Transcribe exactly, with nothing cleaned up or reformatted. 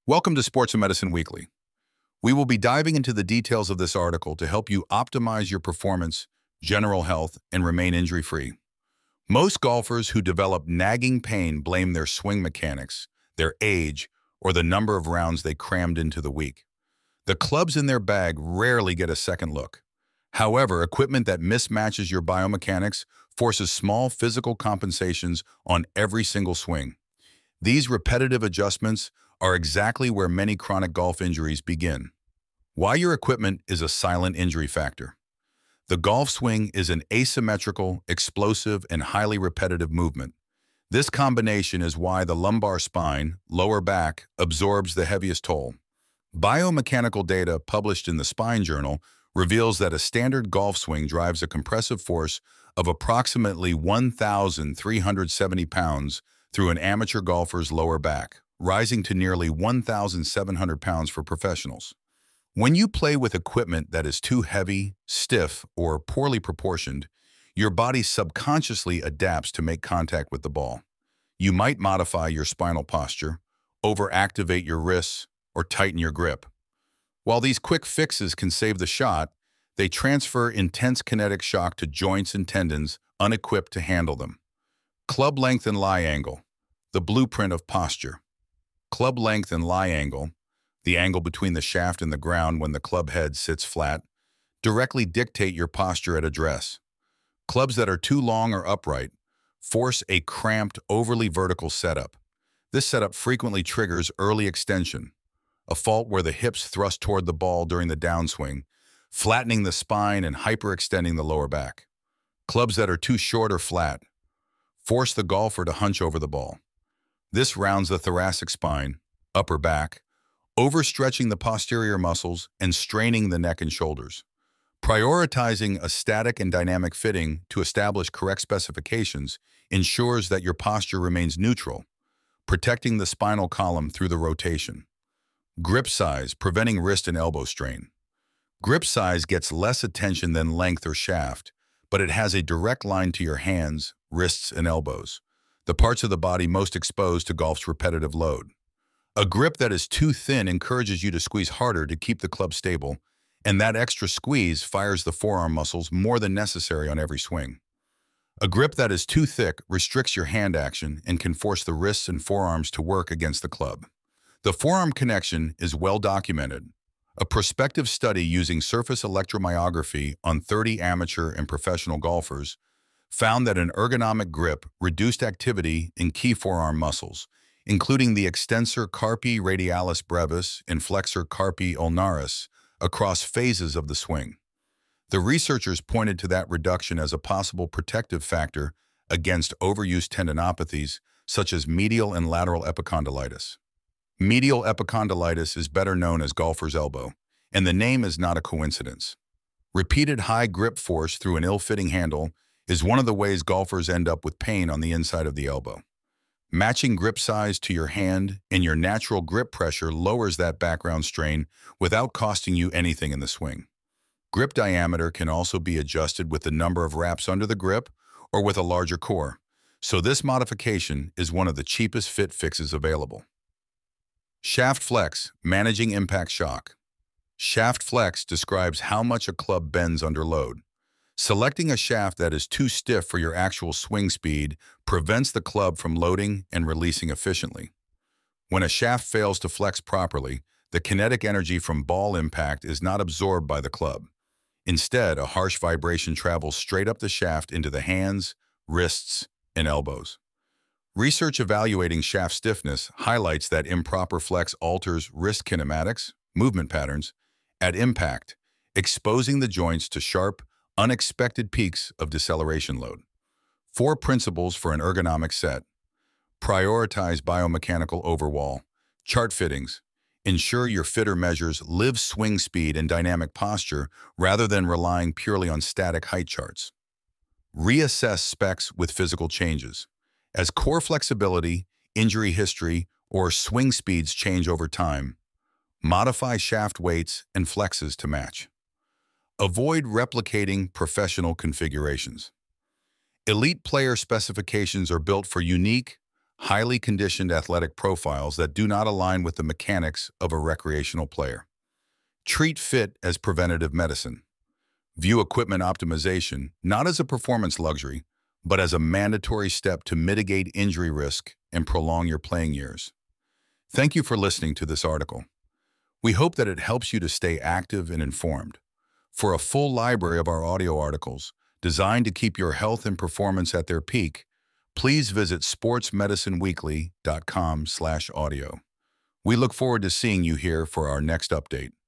Welcome to Sports and Medicine Weekly. We will be diving into the details of this article to help you optimize your performance, general health, and remain injury-free. Most golfers who develop nagging pain blame their swing mechanics, their age, or the number of rounds they crammed into the week. The clubs in their bag rarely get a second look. However, equipment that mismatches your biomechanics forces small physical compensations on every single swing. These repetitive adjustments are exactly where many chronic golf injuries begin. Why your equipment is a silent injury factor. The golf swing is an asymmetrical, explosive, and highly repetitive movement. This combination is why the lumbar spine, lower back, absorbs the heaviest toll. Biomechanical data published in the Spine Journal reveals that a standard golf swing drives a compressive force of approximately one thousand three hundred seventy pounds through an amateur golfer's lower back, rising to nearly one thousand seven hundred pounds for professionals. When you play with equipment that is too heavy, stiff, or poorly proportioned, your body subconsciously adapts to make contact with the ball. You might modify your spinal posture, overactivate your wrists, or tighten your grip. While these quick fixes can save the shot, they transfer intense kinetic shock to joints and tendons unequipped to handle them. Club length and lie angle, the blueprint of posture. Club length and lie angle, the angle between the shaft and the ground when the club head sits flat, directly dictate your posture at address. Clubs that are too long or upright force a cramped, overly vertical setup. This setup frequently triggers early extension, a fault where the hips thrust toward the ball during the downswing, flattening the spine and hyperextending the lower back. Clubs that are too short or flat force the golfer to hunch over the ball. This rounds the thoracic spine, upper back, overstretching the posterior muscles and straining the neck and shoulders. Prioritizing a static and dynamic fitting to establish correct specifications ensures that your posture remains neutral, protecting the spinal column through the rotation. Grip size, preventing wrist and elbow strain. Grip size gets less attention than length or shaft, but it has a direct line to your hands, wrists, and elbows, the parts of the body most exposed to golf's repetitive load. A grip that is too thin encourages you to squeeze harder to keep the club stable, and that extra squeeze fires the forearm muscles more than necessary on every swing. A grip that is too thick restricts your hand action and can force the wrists and forearms to work against the club. The forearm connection is well documented. A prospective study using surface electromyography on thirty amateur and professional golfers found that an ergonomic grip reduced activity in key forearm muscles, including the extensor carpi radialis brevis and flexor carpi ulnaris, across phases of the swing. The researchers pointed to that reduction as a possible protective factor against overuse tendinopathies such as medial and lateral epicondylitis. Medial epicondylitis is better known as golfer's elbow, and the name is not a coincidence. Repeated high grip force through an ill-fitting handle is one of the ways golfers end up with pain on the inside of the elbow. Matching grip size to your hand and your natural grip pressure lowers that background strain without costing you anything in the swing. Grip diameter can also be adjusted with the number of wraps under the grip or with a larger core, so this modification is one of the cheapest fit fixes available. Shaft flex, managing impact shock. Shaft flex describes how much a club bends under load. Selecting a shaft that is too stiff for your actual swing speed prevents the club from loading and releasing efficiently. When a shaft fails to flex properly, the kinetic energy from ball impact is not absorbed by the club. Instead, a harsh vibration travels straight up the shaft into the hands, wrists, and elbows. Research evaluating shaft stiffness highlights that improper flex alters wrist kinematics, movement patterns, at impact, exposing the joints to sharp, unexpected peaks of deceleration load. Four principles for an ergonomic set. Prioritize biomechanical overwall. Chart fittings. Ensure your fitter measures live swing speed and dynamic posture rather than relying purely on static height charts. Reassess specs with physical changes. As core flexibility, injury history, or swing speeds change over time, modify shaft weights and flexes to match. Avoid replicating professional configurations. Elite player specifications are built for unique, highly conditioned athletic profiles that do not align with the mechanics of a recreational player. Treat fit as preventative medicine. View equipment optimization not as a performance luxury, but as a mandatory step to mitigate injury risk and prolong your playing years. Thank you for listening to this article. We hope that it helps you to stay active and informed. For a full library of our audio articles designed to keep your health and performance at their peak, please visit sports medicine weekly dot com slash audio. We look forward to seeing you here for our next update.